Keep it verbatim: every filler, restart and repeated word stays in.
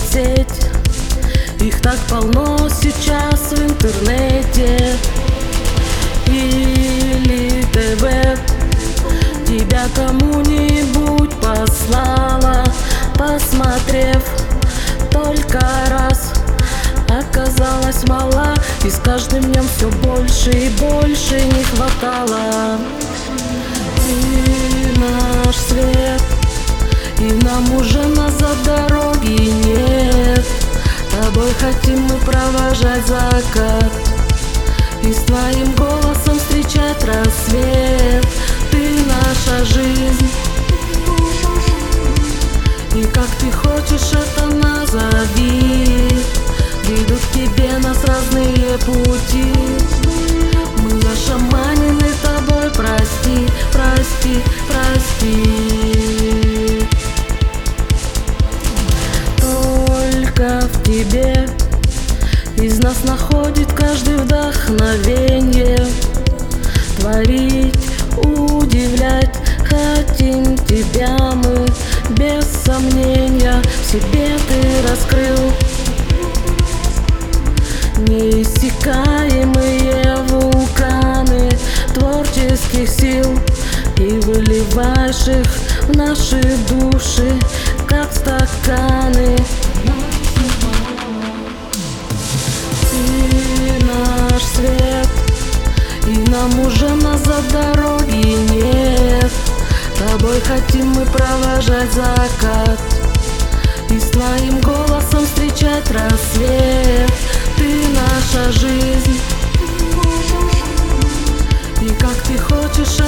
соцсеть. Их так полно сейчас в интернете. Или ТВ тебя кому-нибудь послала, посмотрев только раз. Оказалось мала, и с каждым днем все больше и больше не хватало. Ты наш свет, и нам уже назад дороги нет. Тобой хотим мы провожать закат и с твоим голосом встречать рассвет. Ты наша жизнь, и как ты хочешь это назови. Ведут к тебе нас разные пути. Мы зашаманены тобой, прости, прости, прости. Только в тебе из нас находит каждый вдохновение. Творить, удивлять хотим тебя мы, без сомнения. В себе ты раскрыл неиссякаемые вулканы творческих сил и выливаешь их в наши души, как стаканы. Ты наш свет, и нам уже назад дороги нет. Тобой хотим мы провожать закат и с твоим голосом встречать рассвет. Ты наша жизнь, и как ты хочешь